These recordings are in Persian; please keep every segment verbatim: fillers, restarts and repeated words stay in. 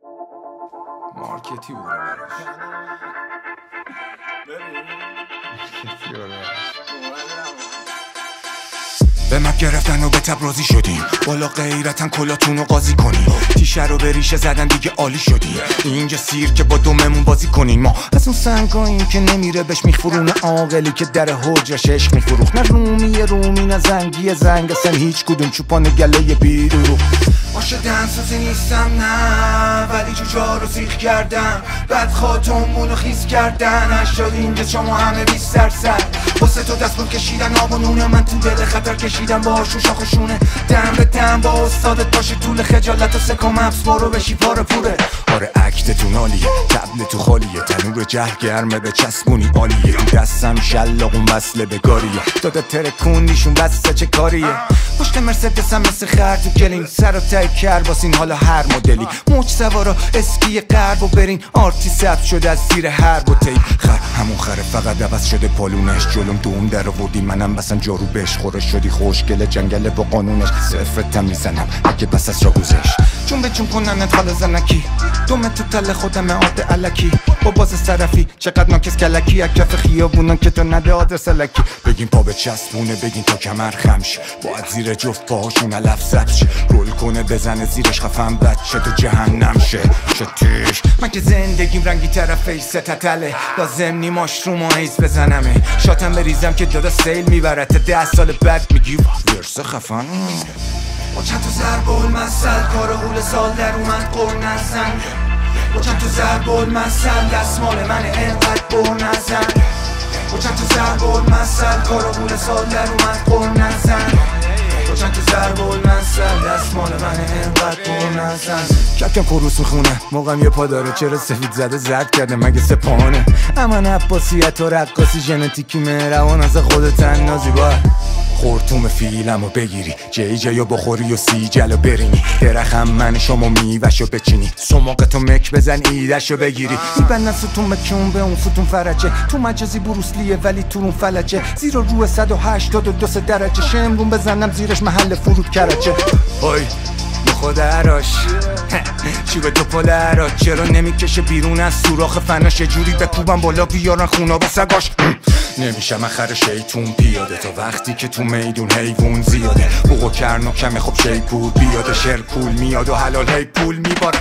مارکتی بود به مپ گرفتن و به تبرازی شدیم، بالا غیرتن کلاتون رو قاضی کنیم، تیشه رو به ریشه زدن دیگه عالی شدیم، اینجا سیر که با دوممون بازی کنیم. ما از اون سنگاییم که نمیره بهش میخورونه عاقلی که در حجرش عشق میفروخت، نه رومی رومی نه زنگی زنگ، اصلا هیچ کدوم چوپان گله بیرو. باشه دنسازی نیستم نه، ولی جوجا رو سیخ کردم، بعد خاتمونو خیز کردن، اشتاد اینجا شما همه بیست درصد واسه تو دست بود کشیدن آب و نونه، من تو دل خطر کشیدم با آشو شاخشونه، دم به دم با استادت باشه طول خجالت و سکم افس برو بشی پاره پوره. آره اکتتون عالیه، تبل تو خالیه، تنور جه گرمه به چسبونی عالیه، تو دستم شلاقون وصله به گاریه، داده ترکوندیشون بسته چه کاریه، پشت مرسدسم مثل خر تو گلین، سر و تای کر باسین حالا هر مدلی، موج سوارا اسکی غرب و برین، آرتی ثبت شده از زیر هر بوتی، خر همون خره فقط عوض شده پالونش، جلوم دوم در آوردی منم بسن جارو بهش خورش شدی، خوشگله جنگل با قانونش، صفرتم میزنم اگه بس از را گذشت، چون به چون کنن انتخال زنکی، دومه تو تل خودم عاد علکی، با باز طرفی چقدر ناکس کلکی، از کف خیابونان که تو نده آدرس لکی، بگین پا به چسبونه بگین تا کمر خمش، باید زیر جفت پاهاشون علف زبش، رول کنه بزنه زیرش خفن بچه تو جهنم شه شتیش. من که زندگیم رنگی طرفش ستتله، لازم نی ماشروم و ایز بزنمه، شاتم بریزم که دادا سیل میبرد تا ده سال بعد میگی ورسه خفن. با چند تا ضرب المثل کار غول سال در اومد قر نزن، با چند تا ضرب المثل دستمال من انقدر بر نزن، با چند تا ضرب المثل کار غول سال در اومد قر نزن، با چند تا ضرب المثل دستمال من انقدر بر نزن. ککم خروس میخونه موقعم یه پا داره، چرا سفید زده زرد کرده مگه سپانه، اما عباسیت و رقاصی ژنتیکی مهربان از خودت نازی باید خورتوم فیلمو بگیری، جی جی و بخوری و سی جلو برینی، درخم من شما میوشو بچینی، سماقتو مک بزن ایدشو بگیری، میبندن ستون مکون به اون ستون فرجه، تو مجازی بروسلیه ولی تو اون فلجه، زیر رو صد و هشتاد و دو درجه، شمرون بزنم زیرش محل فرود کرجه. وای خود عراش چی به تو پل عراش، چرا نمیکشه بیرون از سوراخ فناش، جوری بکوبم بالا بیارن خونا به سگاش، نمیشه من خر شیطون پیاده تا وقتی که تو میدون حیوون زیاده، بوق و کرن و کمه خب شیپور بیاده، شرکول میاد و حلال هی پول میباره،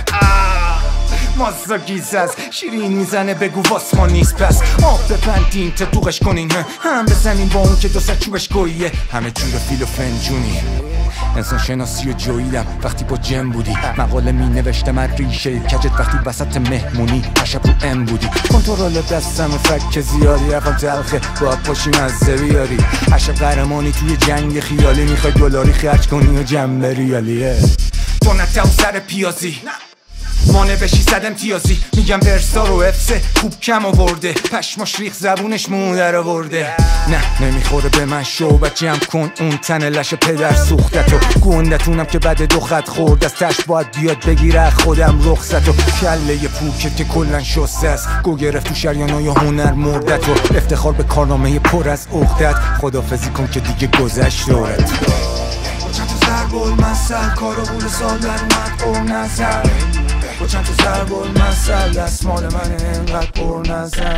مازا گیز از شیرین میزنه بگو واسما نیست پس، آب بپندین تا دوغش کنین، هم بزنین با اون که دو سر چوبش گوییه، همه جور فیل و فنجونی، انسان شناسی و جویدم وقتی با جم بودی، مقاله می نوشتم از ریشه کجت وقتی وسط مهمونی عشب رو ام بودی، کنترل دستم فک زیادی رفم تلخه باید پاشی مزه بیاری، عشب قهرمانی توی جنگ خیالی، میخوای دلاری خرج کنی و جمع ریالیه، تو نتاو سر پیازی مانه بشی صد امتیازی، میگم ورسا رو افسه خوب کم آورده، پشماش ریخ زبونش مو در آورده، نه نمیخوره به من شو بچم کن اون تن لش پدر سوختتو، گوندتونم که بعد دو خط خورد از تش باید بیاد بگیره خودم رخصتو، کله پوکت که کلن شسته است، گو گرفت تو شریانای هنر مردتو، افتخار به کارنامه پر از عقدت، خدافزی کن که دیگه گذشت دورت. چند تا ضرب المثل کار غول سال در اومد قر نزن، با چند تا ضرب المثل دستمال من انقدر پر نزن.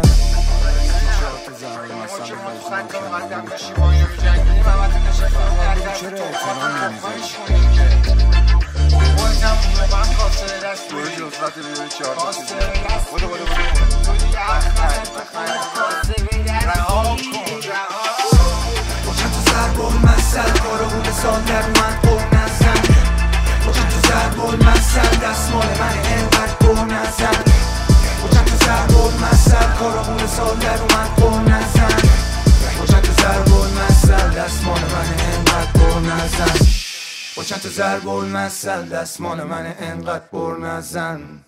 سال در اومد قر نزن، با چند تا ضرب المثل دستمال من انقدر پر نزن، با چند تا ضرب المثل کارامون سال در اومد قر نزن، با چند تا ضرب المثل دستمال من انقدر پر نزن، با چند تا ضرب المثل دستمال من انقدر پر نزن.